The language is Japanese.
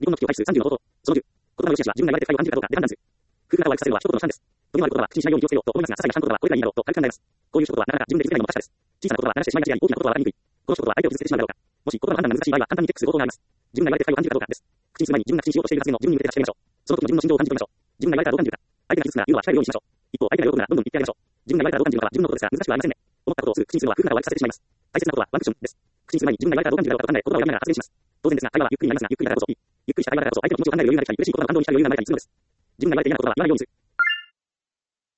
離婚の危機を回避する30の方法。その10。言葉の良し悪しは自分が言われて不快を感じるかどうかで判断する。夫婦仲を悪化させるのは一言の負担です。というのあることは口にしないように気をつけようと思いますが、些細な反言葉はこれがいいんだろうと軽く考えます。こういう一言はなかなか自分で気づけないのも確かです。小さな言葉は流してしまいがちであり、大きな言葉は分かりにくい。この一言は相手を傷つけてしまうだろうか。もし言葉の判断が難しい場合は簡単にチェックする方法があります。自分が言われて不快を感じるかどうかです。口にする前に自分が口にしようとしている発言を自分に向けて確かめましょう。その時の自分の心情を感じてみましょう。自分が言われたらどう感じるか。相手が傷つくなら言うのは控えるようにしましょう。一方、相手が喜ぶならどんどん言ってあげましょう。自分が言われたらどう感じるかは自分のことですが難しくはありませんね。思ったことをすぐ口にするのは夫婦仲を悪化させてしまいます。大切なことはワンクッションです。口にする前に自分が言われたらどう感じるかを考え、言葉を選びながら発言します。当然ですが、会話はゆっくりになりますが、ゆっくりだからこそいい。ゆっくりした会話だからこそ相手の気持ちを考える余裕ができたり、嬉しい言葉の感動に浸る余裕が生まれたりするのです。自分が言われて嫌な言葉は言わないようにする。